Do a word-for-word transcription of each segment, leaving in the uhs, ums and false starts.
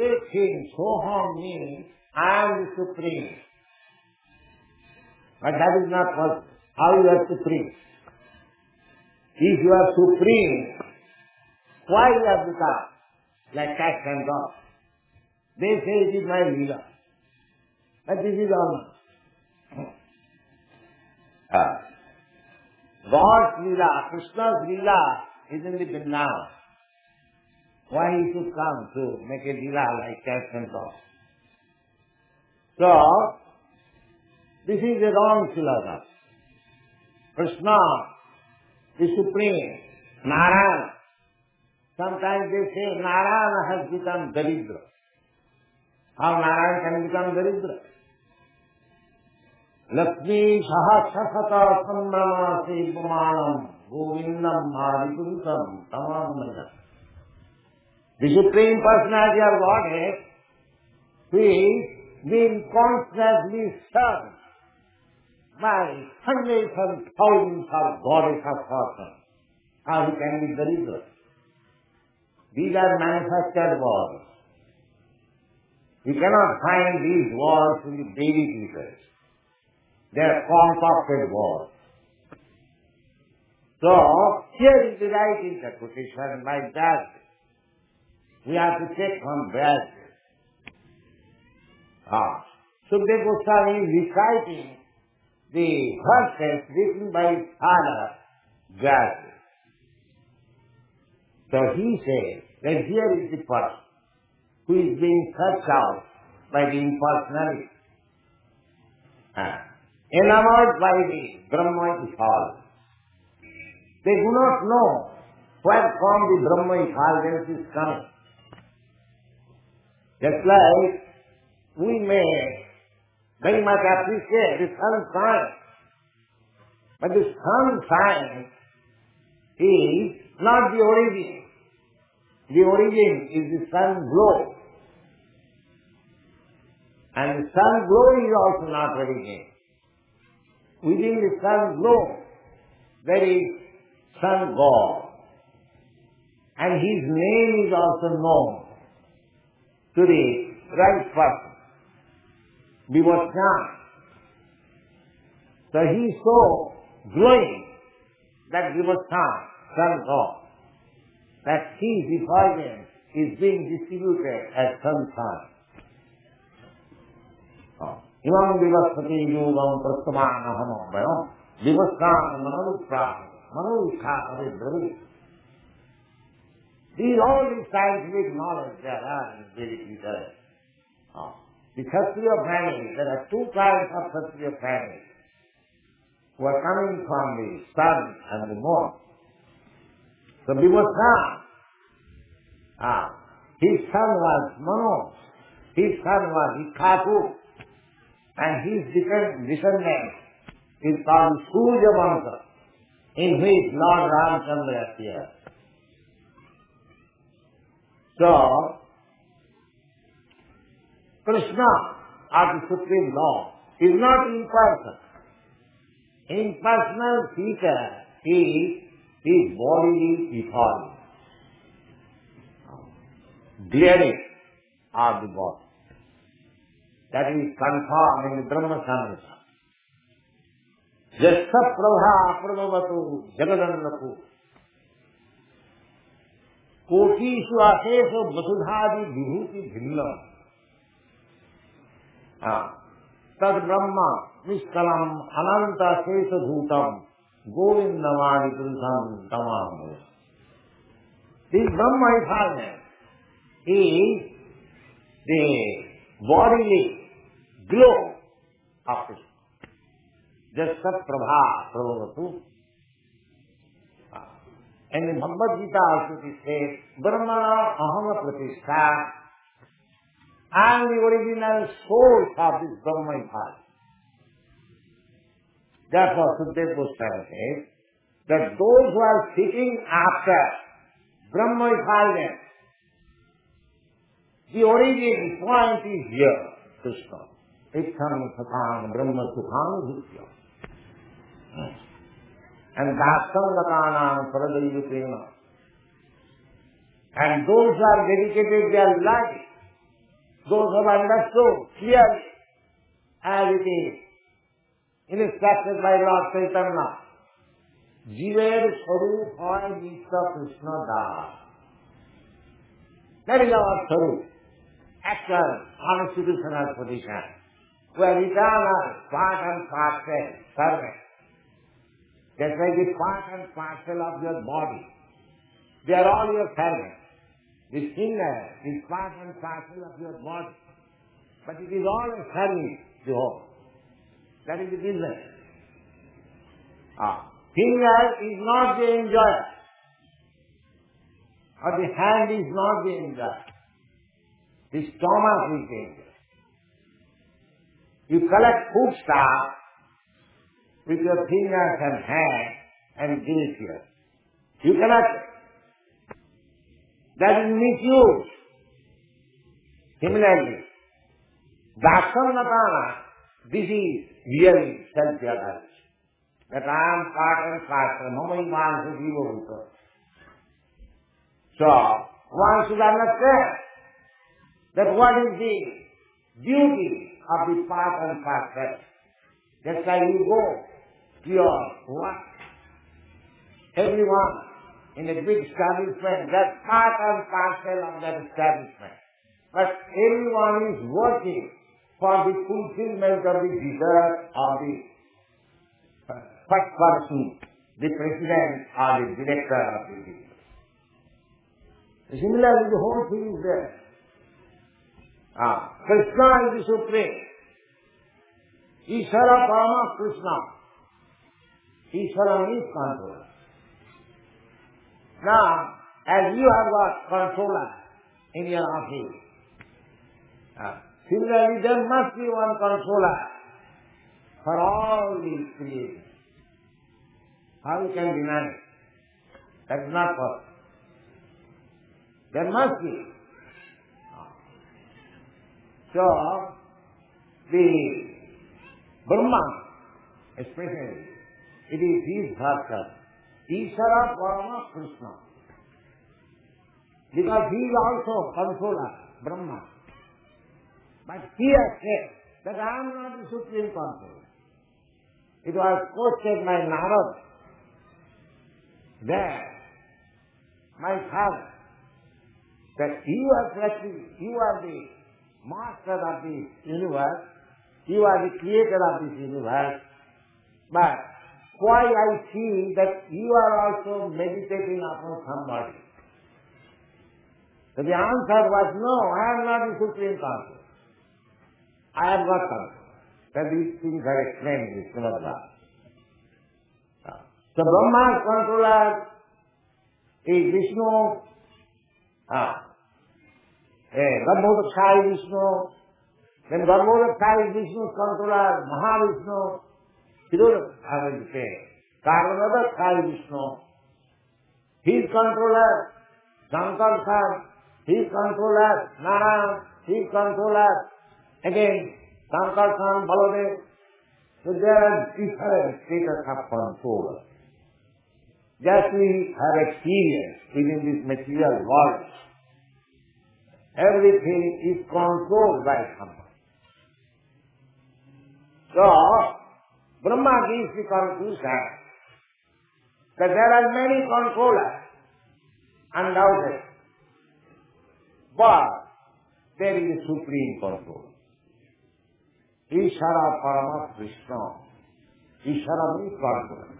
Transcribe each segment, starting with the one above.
they think, Soham means I am the Supreme. But that is not possible. How you are Supreme? If you are Supreme, why you have become like cats and dogs? They say it is my Leela. But this is all not. Uh, God's Leela, Krishna's Leela is in the Vrindavan. Why he should come to make a Leela like cats and dogs? So, this is a wrong philosophy. Krishna is supreme. Narayana. Sometimes they say Narayana has become Daridra. How Narayana can become Daridra? Lakshmi sahasrasata sambrama sevamanam govindam adipurusam tamam. The Supreme Personality of Godhead who is being constantly served by hundreds and thousands of goddess of fortune. How he can be Daridra? These are manufactured words. You cannot find these words in the Devi Pieces. They are concocted words. So, here is the right interpretation by that. We have to take from that. Ah. Sukadeva Goswami is reciting the verses written by his father, Vyasa. So he says that here is the person who is being searched out by the impersonality. Ah. Enamored by the Brahma effulgence. They do not know where from the Brahma effulgence is coming. Just like we may very much appreciate the sunshine, but the sunshine is not the origin. The origin is the sun glow. And the sun glow is also not origin. Within the sun glow, there is sun god. And his name is also known to the right person, Vivasna. So he is so glowing, that Vivasna, sun god, that his effulgence is being distributed as sunshine. Imam Vivasvati Yugam Prastamanaham Abhayam Vivasna Manavukha Manavukha Avidravit. These all these scientific knowledge there are in Vedic literature. Oh. The Kshatriya family, there are two kinds of Kshatriya families who are coming from the sun and the moon. So Vivasna, ah, his son was Manu, his son was Ikhaku, and his descendant is called Surya Vamsa, in which Lord Ramchandra appears. So, Krishna, or the Supreme Lord, is not impersonal. Impersonal feature is his bodily effulgence, glaring of the body. That is confirmed in the Brahma Samhita. Jasta prabha prabhavatu jagadannaku kotishu aseshu vasudhadi vibhuti bhinnam tad brahma niskalam ananta sesha bhutam govindamadi purusam tamam. This Brahma effulgence is the bodily glow of Krishna. Jasta prabha prabhavatu. And in Bhagavad Gita also it says, Brahmana aham pratishtha. I am the original source of this Brahma effulgence. Therefore, Sukadeva Goswami says that those who are seeking after Brahma effulgence, the origin point is here, Krishna. Ikham satham brahma sukham dhutya. And dasangatanam paradayutena. And those who are dedicated their life those who have understood clearly as it is, instructed by Lord Chaitanya, Jiver Sarup hoy Nitya Krishna Das. That is our Sarup, actual constitutional position, where we are part and parcel servant. Just like the part and parcel of your body. They are all your servants. The finger is part and parcel of your body. But it is all a service to home. That is the business. Ah. Finger is not the enjoyer. Or the hand is not the enjoyer. The stomach is the enjoyer. You collect food stuff with your fingers and hand and give it here. You cannot. That is misuse. Similarly, Dakshanatana, this is really self-realization. That I am part and parcel, Mama Imansa Jiva. So, one should understand that what is the duty of the part and parcel. Just like you go to your work, everyone in a big establishment, that's part and parcel of that establishment. But everyone is working for the fulfillment of the desire of the uh, first person, the president or the director of the business. Similarly, the whole thing is there. Ah, Krishna is the supreme. Ishvara Parama Krishna. Ishvara means controller. Now, as you have got controller in your office, uh, similarly there must be one controller for all these creations. How you can deny it? That is not possible. There must be. So, the Brahma, especially, it is his bhakta. Ishvara Parama Krishna. Because he is also controller, Brahma. But he has said that I am not the supreme controller. It was quoted by Narad that my father, that you are practically, you are the master of this universe, you are the creator of this universe, but why I feel that you are also meditating upon somebody. So the answer was, no, I am not the supreme controller. I am not controller. That these things are explained in Srimad Bhagavatam. So Brahma's controller is Vishnu, ah, eh, Garbhodaksha is Vishnu, then Garbhodaksha is Vishnu's controller, Mahavishnu, Hiruddha, I will say, Karnavadaksha is Vishnu, his controller, Shankar Khan, his controller, Narayan, his controller, again, Shankar Khan, Baladev. So there are different status of controller. Just we have experience within this material world. Everything is controlled by somebody. So, Brahma gives the conclusion that there are many controllers, undoubtedly, but there is a supreme controller. Ishvara Parama Krishna. Ishvara means controller.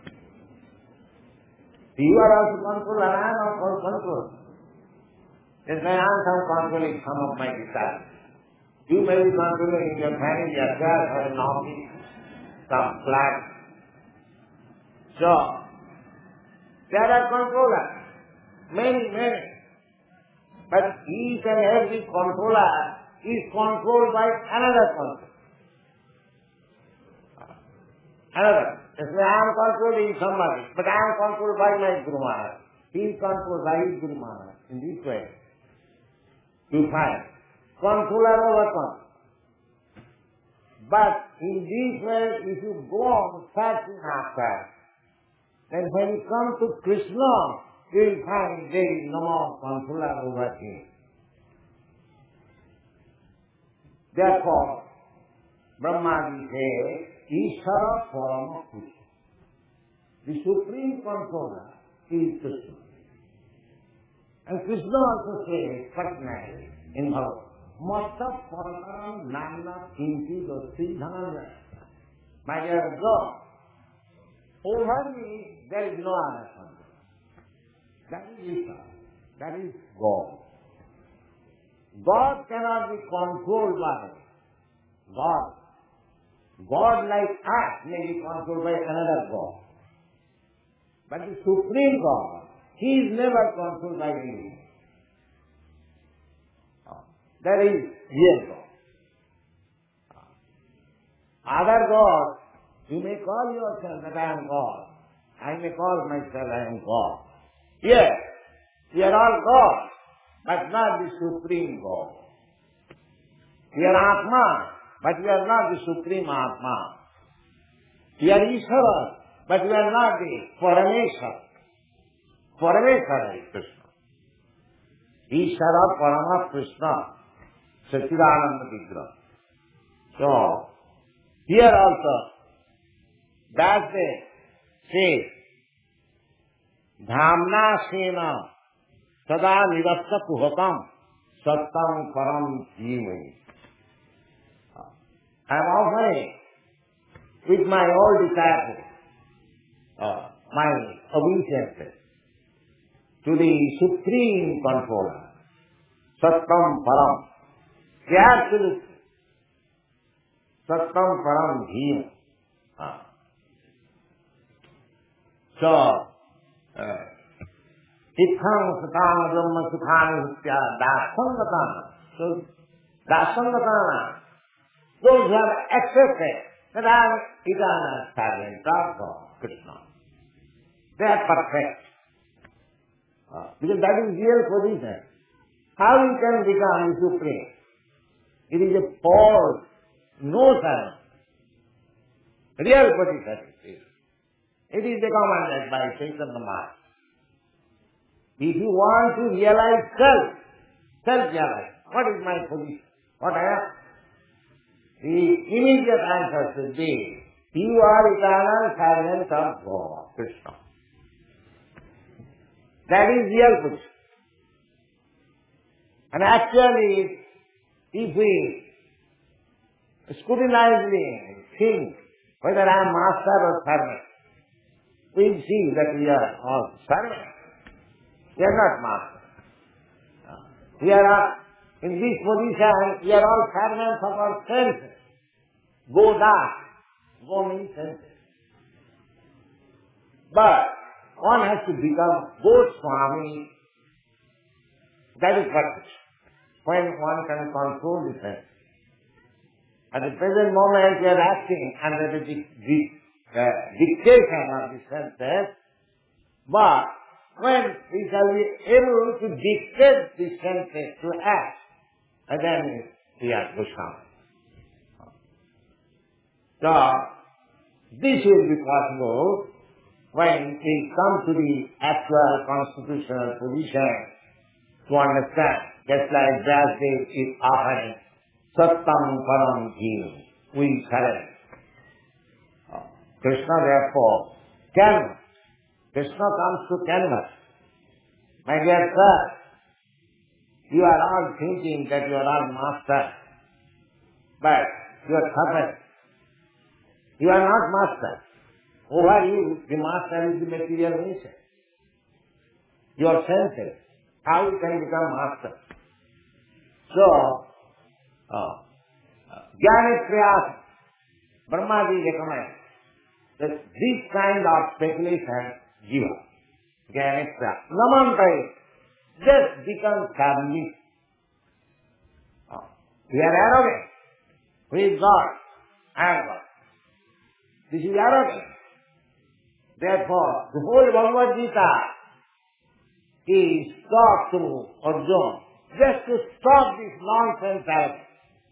You are also controller, I am also controller. Yes, I am some controlling some of my desires. You may be controlling your family, yourself, or an office, some flat. So, there are controllers, many, many. But each and every controller is controlled by another controller. Another. Yes, I am controlling somebody, but I am controlled by my Guru Maharaj. He is controlled by his Guru Maharaj. In this way, you find controller over controller. But in this way, if you go on searching after, then when you come to Krishna, you will find there is no more controller over him. Therefore, Brahmaji says, Ishvara Parama Krishna. The supreme controller is Krishna. And Krishna also says, personally, in Bhagavad, Matta Parakaram Nana Kinti Dosti Dhananya. My dear God, over me there is no other control. That is Ishvara. That is God. God cannot be controlled by God. God like us may be controlled by another God. But the Supreme God, He is never controlled by anyone. That is real God. Other gods, you may call yourself that I am God. I may call myself I am God. Yes, we are all gods, but not the Supreme God. We are Atma, but we are not the Supreme Atma. We are Ishvara, but we are not the Parameshwar. Parameshwar is Krishna. Ishvara Parama Krishna. Satchidananda Vigraha. So, here also, that they say, Dhamna Sena Sada Nivasta Kuhatam Sattam Param Jimai. I am offering with my old disciples uh, my obeisance to the Supreme Controller, Sattam Param. The absolute Sattam Param Dheem. Ah. So, Titham Satana Brahma Sukhana Hutya Dasangatana. So, Dasangatana, those who have accepted that I am eternal servant of God, Krishna. They are perfect. Ah. Because that is real position. How you can become supreme? It is a false notion. Real position is. It is recommended by Chaitanya Maharaj. If you want to realize self, self-realize, what is my position? What I am? The immediate answer should be, you are eternal servant of God, Krishna. That is real position. And actually, if we scrutinizingly think whether I am master or servant, we will see that we are all servants. We are not masters. We are in this position, we are all servants of our senses. Go that, go means senses. But one has to become Goswami. That is practice. When one can control the senses. At the present moment we are acting under the, the, the dictation of the senses, but when we shall be able to dictate the senses to act, and then we are Goswami. So, this will be possible when we come to the actual constitutional position to understand. Just like Vyasdev is offering Sattam Param Jivai, we surrender. Krishna therefore canvas. Krishna comes to canvas. My dear sir, you are all thinking that you are all master, but you are servant. You are not master. Over you, the master is the material nature. Your senses. How you can become master? So, uh, Jnana Priyasa, Brahmaji recommends that this kind of speculation, jiva, Jnana Priyasa, Namantai, just becomes submissive. Uh, we are arrogant. Who is God? I am God. This is arrogance. Therefore, the whole Bhagavad Gita is taught to Arjuna just to stop this nonsense arrogance.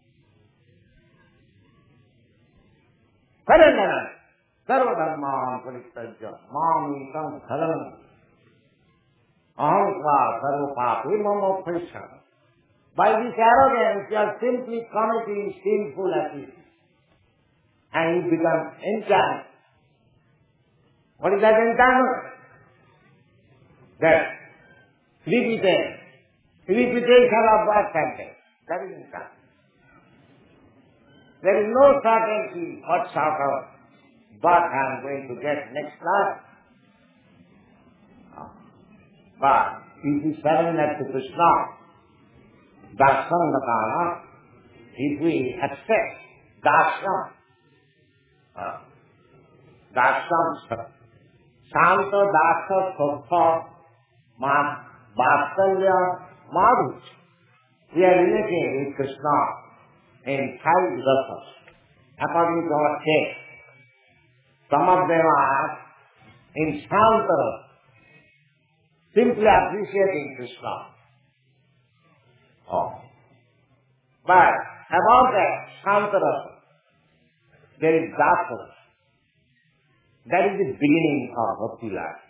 Sarandana, sarvadharman parittajya, mamikam saranam, aham sva sarvapapi mama prishana, By this arrogance, you are simply committing sinful activities. And you become enchanted. What is that enchantment? That repeated, repetition of that sentence. That is enchantment. There is no certainty what sort of birth I am going to get next life. But if we surrender to Krishna, darshan, if we accept darshan, uh, darshan, shanta, darsha, sokha, vatsalya, madhuch, we are relating with Krishna in five rasas, according to our taste. Some of them are in shanta, simply appreciating Krishna. Oh. But about that Shantarasa, there is Dasa. That is the beginning of Bhakti life.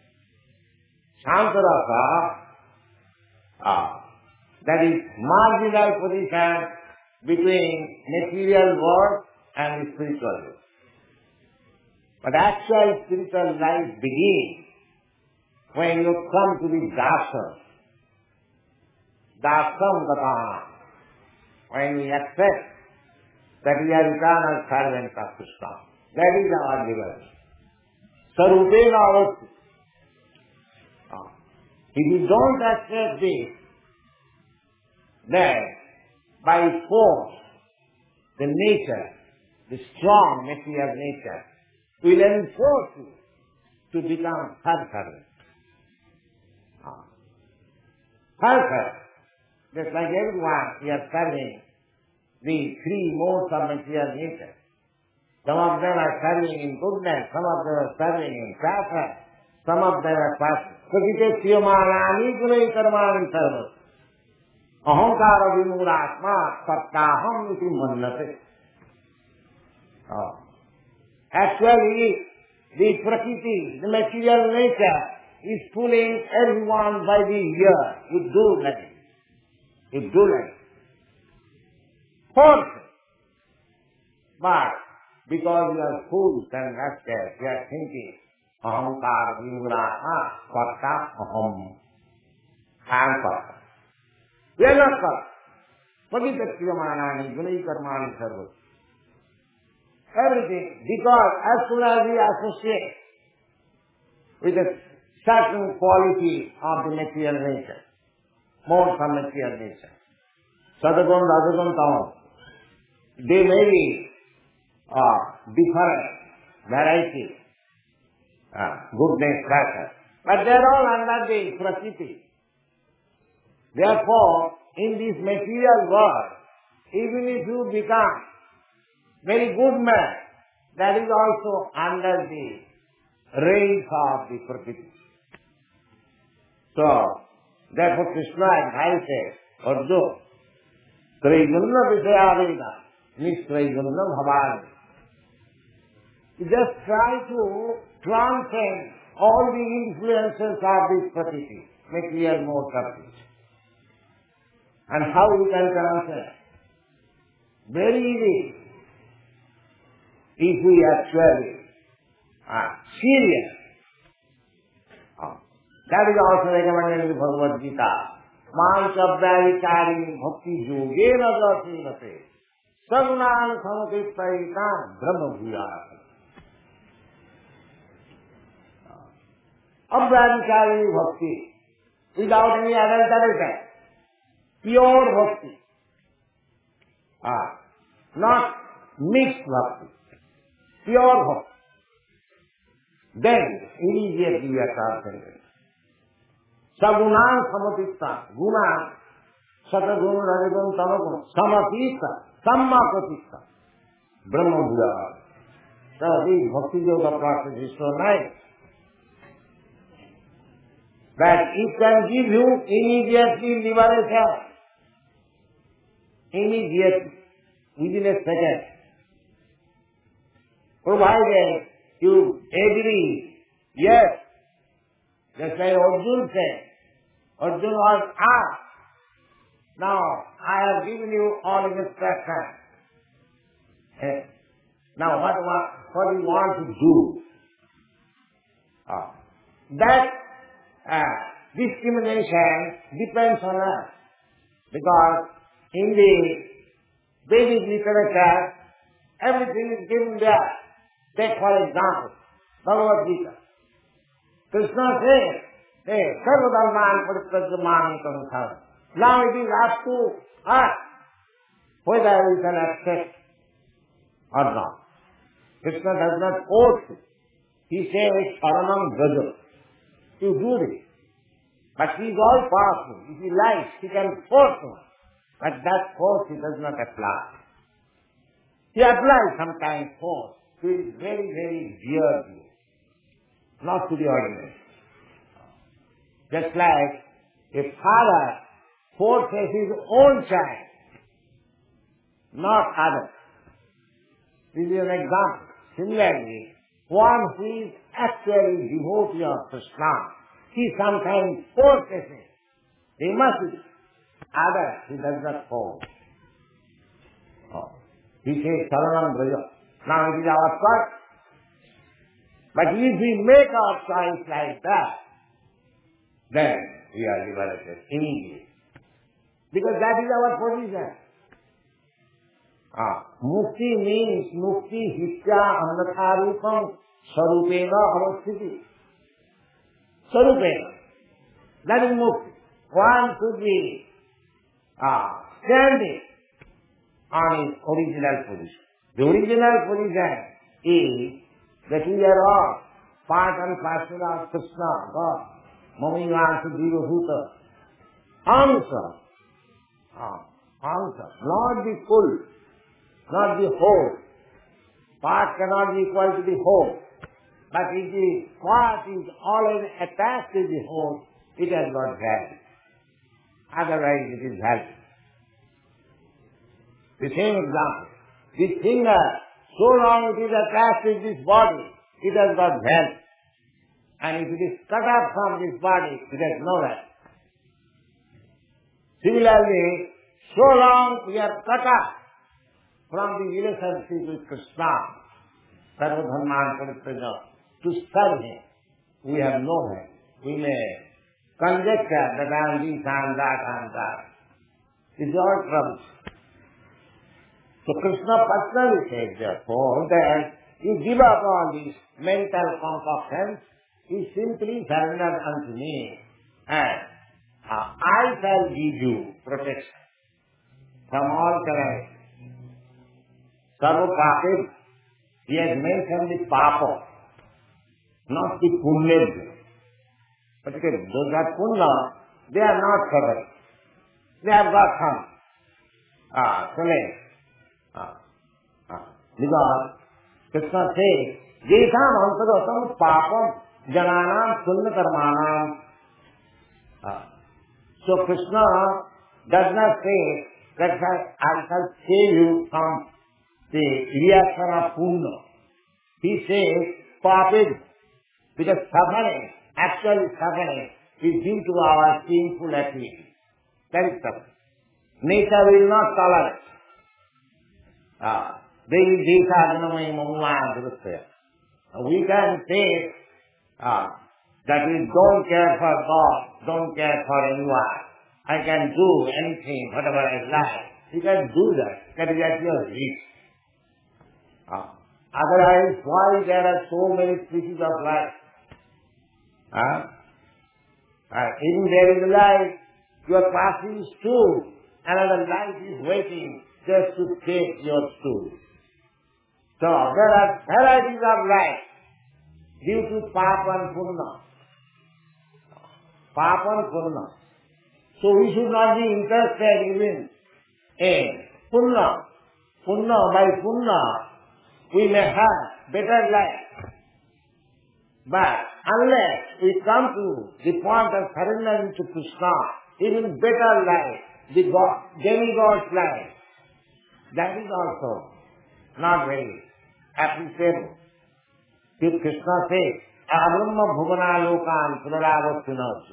Shantarasa, uh, that is marginal position between material world and spiritual world. But actual spiritual life begins when you come to the darshan, darshan gatana, when we accept that we are eternal servants of Krishna. That is our liberty. Sarupena avasti. If you don't accept this, then by force, the nature, the strong material nature, will enforce you to become third-servant. Third-servant. Just like everyone, we are serving the three modes of material nature. Some of them are serving in goodness, some of them are serving in traffic, some of them are serving. Prakite sriyamanani gunai karmani sarva. Ahankara vimurasma sattaham iti mannate. Actually, the prakriti, the material nature, is pulling everyone by the ear with do nothing. With do nothing. Force. But because we are fools and rascals, we are thinking, ahankara vimurasma sattaham. I am karta. We are not karta. Prakite sriyamanani gunai karmani sarva. Everything, because as soon as we associate with a certain quality of the material nature, modes of material nature, Sadagun, Rajagun, Tamas, they may be uh, different, variety, uh, goodness, passion, but they are all under the prakriti. Therefore, in this material world, even if you become very good man, that is also under the reign of the prakriti. So, therefore Krishna advises Arjuna, Traigunna Vishayaveda, Nistraigunna Bhavani. You just try to transcend all the influences of this prakriti, material mode of it. And how you can transcend? Very easy. If we actually are serious. Uh, that is also recommended in the Bhagavad Gita. Man sabdharikari bhakti yogena jasinate sagunan samatipaitan brahma bhuyat. Abdharikari bhakti, without any adulteration, pure bhakti. Ah, not mixed bhakti. Pure bhakti. Then immediately we are transcended. Sagunan samatita, guna, satagun, rajagun, tamagun, samatita, sammakotita, brahma bhuya. So the bhakti yoga process is so nice that it can give you immediately liberation. Immediately, within a second. Provided you agree, yes, just like Arjuna said. Arjuna was asked, Now, I have given you all instructions. Eh? Now, what, what, what do you want to do? Uh, that uh, discrimination depends on us. Because in the Vedic literature, everything is given there. Take for example, Bhagavad Gita. Krishna says, hey, Sarvadharman Parityajyamani Kamsam. Now it is up to us whether we can accept or not. Krishna does not force it. He says, Saranam Braja. You do this. But he is all powerful. If he likes, he can force one. But that force he does not apply. He applies sometimes force to his very, very dear view, not to the ordinary. Just like a father forces his own child, not others. This is an example. Similarly, one who is actually devotee of Krishna, he sometimes forces it. They must be. Others, he does not force. Oh. He says, Saranam Braja. Now it is our choice. But if we make our choice like that, then we are liberated immediately. Because that is our position. Ah, mukti means mukti hitya anatharupam sarupena avasthiti. Sarupena. That is mukti. One should be ah, standing on his original position. The original position is that we are all part and parcel of Krishna, God. Mamivansa Jiva Bhuta. Answer. Ah, answer. Not the full. Not the whole. Part cannot be equal to the whole. But if the part is always attached to the whole, it has got value. Otherwise it is helpless. The same example. This finger, so long it is attached to this body, it has got value. And if it is cut off from this body, it has no value. Similarly, so long we are cut off from the relationship with Krishna, Sarvadharman Parityajyamani, to serve him, we have no value. We may conjecture that I am this, I am that, I am that. It's all trouble. So Krishna personally says, therefore, that you give up all these mental concoctions, you simply surrender unto me, and uh, I shall give you protection from all calamities. Sarva Papim, he has mentioned the Papa, not the Punya. But those are Punya, they are not covered. They have got some ah, challenge. Ah, ah. Because Krishna says, Jesham antarotam papam jananam punya karmanam. Ah. So Krishna does not say that I shall save you from the reaction of punya. He says papam, because suffering, actual suffering, is due to our sinful activity. That is suffering. Nature will not tolerate. Ah, we can say ah, that we don't care for God, don't care for anyone. I can do anything, whatever I like. You can do that. That is at your reach. Ah. Otherwise, why there are so many species of life? Ah? Ah, even there is life, you are passing stool, another life is waiting just to take your stool. So there are varieties of life due to Papa and Punya. Papa and Punya. So we should not be interested even in Punya. Punya, by Punya, we may have better life. But unless we come to the point of surrender to Krishna, even better life, the God, demigod's life, that is also not very appreciable. See, Krishna says, Abrahma bhuvana lokan punaravasunatsu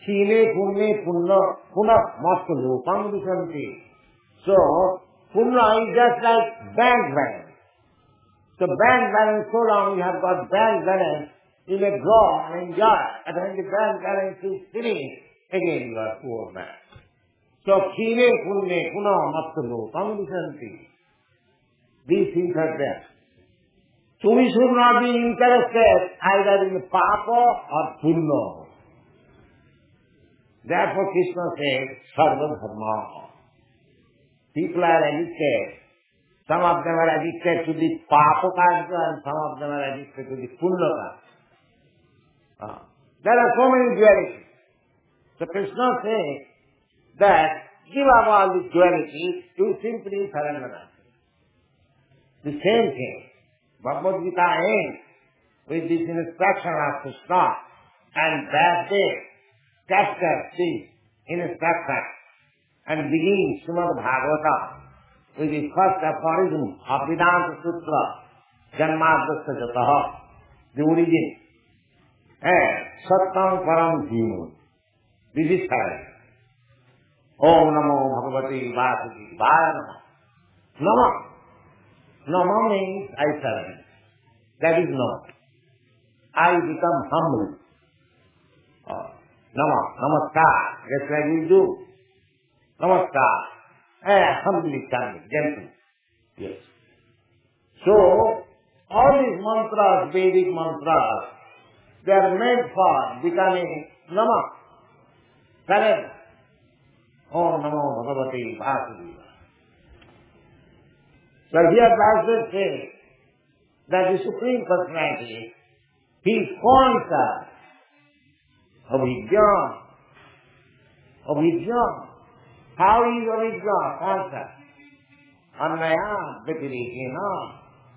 Kshine punne punna punna masta lopam visanti. So, punna is just like bank balance. So bank balance, so long you have got bank balance, you may draw and enjoy. And when the bank balance is finished, again you are poor man. So, kshine punne punna masta lopam visanti. These things are there. So we should not be interested either in papa or punna. Therefore Krishna says, sarva dharma. People are addicted. Some of them are addicted to the papa karma and some of them are addicted to the punna karma. Uh, there are so many dualities. So Krishna says that give up all the dualities, you simply surrender. The same thing. Bhagavad Gita ends with this instruction of Krishna, and that day captures this instruction and begins Srimad Bhagavata with the first aphorism of Vedanta Sutra, Janmadasya Jataha, the origin, and Sattam Param Dhimo. This is correct. Om Namo Bhagavate Vasudevaya Namo. Namo. Nama means I surrender. That is Nama. I become humble. Uh, Nama, Namaskar, just like we do. Namaskar. Eh, humbly coming, gentle. Yes. So, all these mantras, Vedic mantras, they are meant for becoming Nama. Surrender. Om Namo Bhagavate Vasudevaya. So here Bhagavad says that the Supreme Personality, He is conscious of Avidya. Avidya. How is Avidya conscious? Annaya Vipirikina.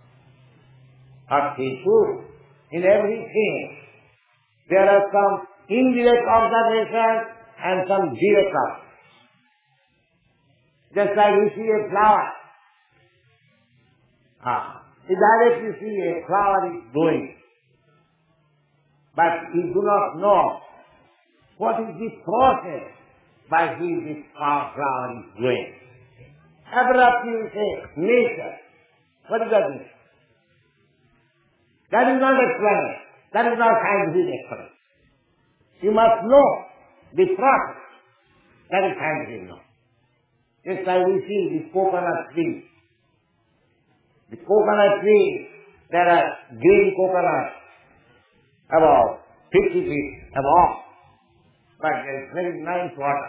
Arthishu. In everything, there are some indirect observations and some direct observations. Just like we see a flower. Ah, you directly see a flower is growing, but you do not know what is the process by which this flower is growing. Abruptly you say, nature. What does that mean? That is not explained. That is not scientific explanation. You must know the process. That is scientific knowledge. Just like we see the coconut tree. The coconut tree, there are green coconuts about fifty feet above, but there is very nice water.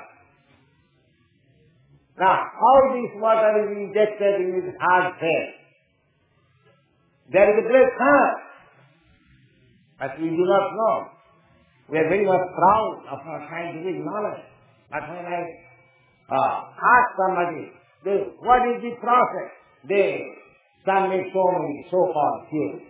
Now, how this water is injected in his hard face? There is a great chance, but we do not know. We are very much proud of our scientific knowledge. But when I uh, ask somebody, they, what is the process? They Some make so many so-called theories.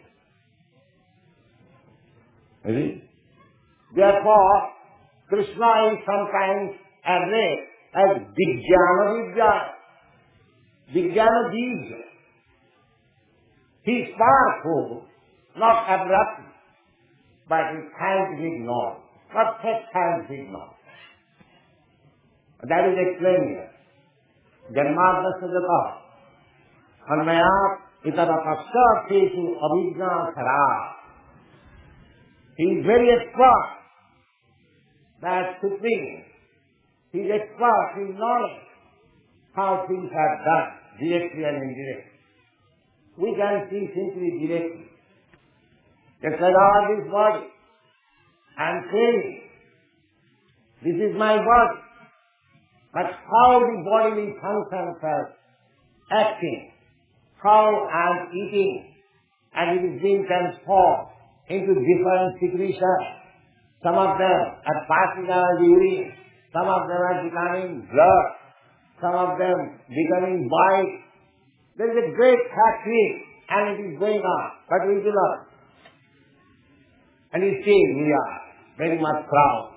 Really? Therefore, Krishna is sometimes addressed as Vijnana Vidya. Vijnana Vidya. He is powerful, not abrupt, but with scientific knowledge. Perfect scientific knowledge. That is explained here. Janmadasya Jataha. Anmayat itara paschateshu abhijna khara. He is very expert. That supreme. He is expert in knowledge how things are done, directly and indirectly. We can see simply directly. Just like all this body. I am saying, this is my body. But how the bodily functions are acting, how I am eating, and it is being transformed into different secretions. Some of them are passing out the urine, some of them are becoming blood, some of them becoming white. There is a great factory and it is going on, but we do not. And you see, we are very much proud.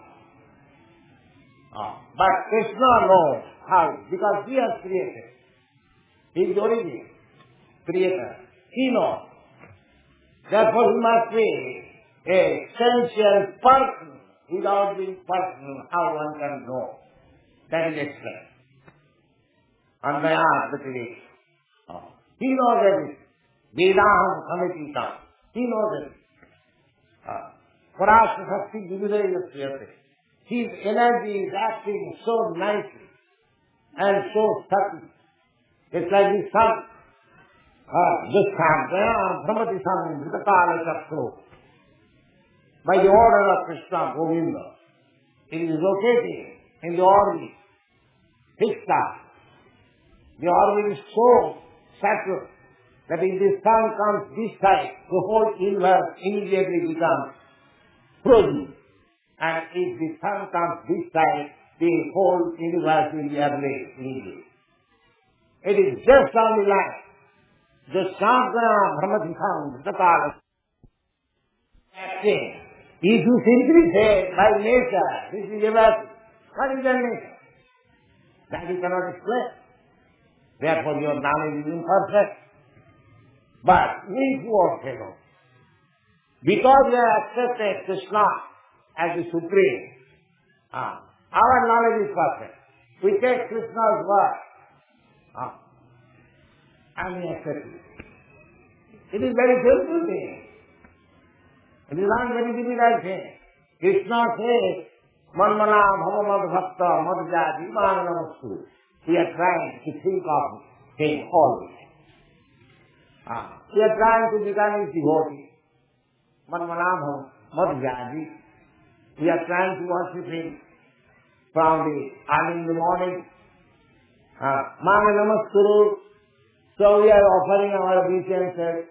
Oh. But Krishna knows how, because he has created. He is the origin, creator. He knows. Therefore he must be a sensual person without being personal, how one can know? That is explained. Andayat Bhakti. He knows everything. Vedaham Kamitika. He knows everything. Parashta Shakti Vividayasya. His energy is acting so nicely and so subtle. It's like the sun. The sun, Brahmati sun, Vitakala Chakro. By the order of Krishna Govinda, it is located in the orbit, fixed star. The orbit is so sacred that if the sun comes this side, the whole universe immediately becomes frozen. And if the sun comes this side, the whole universe will be ablaze immediately. It is just on the line. The Shastra Brahmati sun, the Kala. If you simply say, by nature, this is everything, what is that nature? That you cannot explain. Therefore your knowledge is imperfect. But we poor fellows, because we have accepted Krishna as the Supreme, ah, our knowledge is perfect. We take Krishna's word ah, and we accept it. It is very simple thing. It is not very difficult thing. Krishna says, Manmana bhavamad bhakta madhyadi mananamastu. We are trying to think of him always. Ah, we are trying to become his devotee. Manmana madhyadi. We are trying to worship him from the early in the morning. Ah, mananamastu. So we are offering our obeisances.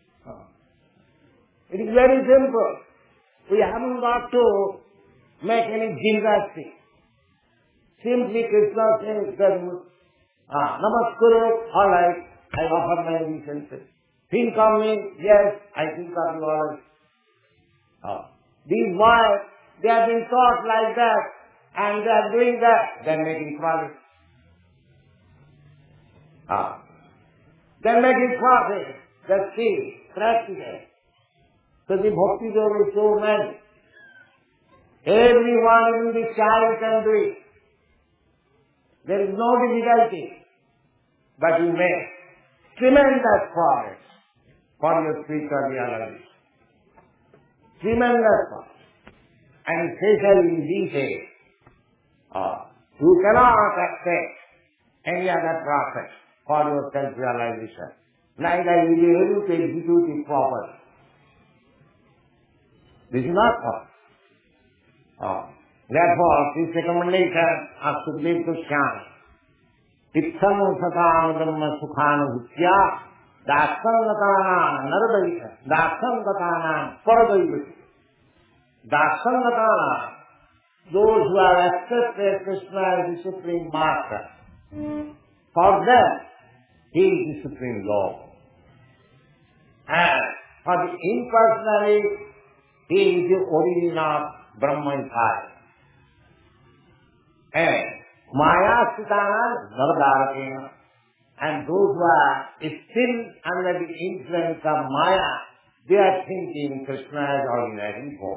It is very simple. We haven't got to make any gymnastics. Simply Krishna says, ah, Namaskuru, all right, I offer my obeisances. Think of me, yes, I think of you all right. Ah. These boys, they have been taught like that, and they are doing that, they are making progress. Ah. They are making progress. That's see, practical. So the bhakti yoga is so many. Everyone, even the child can do it. There is no difficulty. But you make tremendous progress for your spiritual realization. Tremendous progress. And especially in these days, uh, you cannot accept any other process for your self-realization. Neither will you be able to execute it properly. This is not possible. Oh. Therefore, this recommendation of Sukadeva Goswami, Ipsam Satam Dhamma Sukhana Bhutya, Daksam Gatana Naradayita, Daksam Gatana Paradayita, Daksam Gatana, those who have accepted Krishna as the Supreme Master, for them, he is the Supreme Lord. And for the impersonality, he is the origin of Brahma and Fire. And Maya Sitana Navadarakena. And those who are still under the influence of Maya, they are thinking Krishna as ordinary form.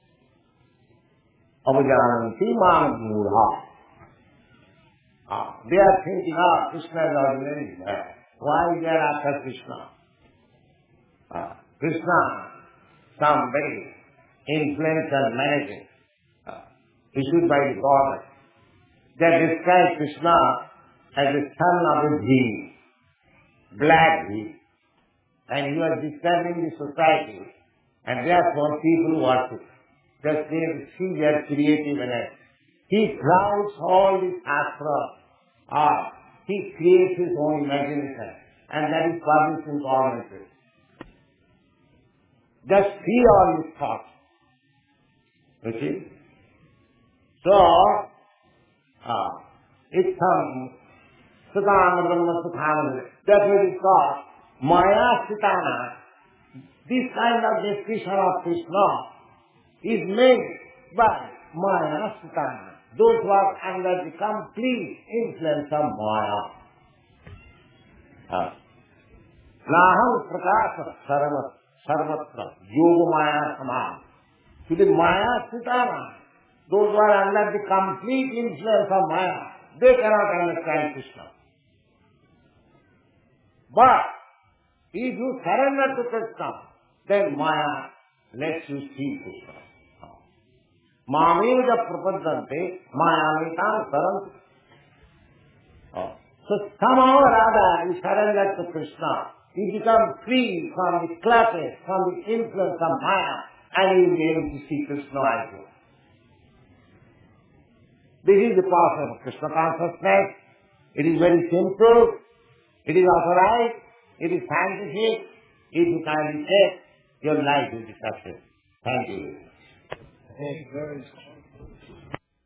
Avajananti Manamudha. They are thinking, ah, Krishna is ordinary. Why they are after Krishna? Ah, Krishna, some very influential managing, uh, issued by the government. They describe Krishna as the son of a bhil, black bhil. And he was disturbing the society, and therefore people worship. Just they see their creative energy. He crowds all the shastra, uh, he creates his own imagination, and that is published in commentaries. Just see all his thoughts. You see? So, uh, it's some Sutana Brahma Sukhana. That's what it's called. Maya Sutana. This kind of description of Krishna is made by Maya Sutana. Those who are under the complete influence of Maya. Uh, Naham Prakasa Sarvatra Yoga Maya Saman. To the Maya Sitana, those who are under the complete influence of Maya, they cannot understand Krishna. But if you surrender to Krishna, then Maya lets you see Krishna. Mamaja prapadante, Mayamitam saranti. So somehow or other you surrender to Krishna, you become free from the clutches, from the influence of Maya, and you will be able to see Krishna as well. This is the power of Krishna consciousness. It is very simple. It is authorized. It is scientific. If you kindly check, your life will be successful. Thank you. Thank you very much.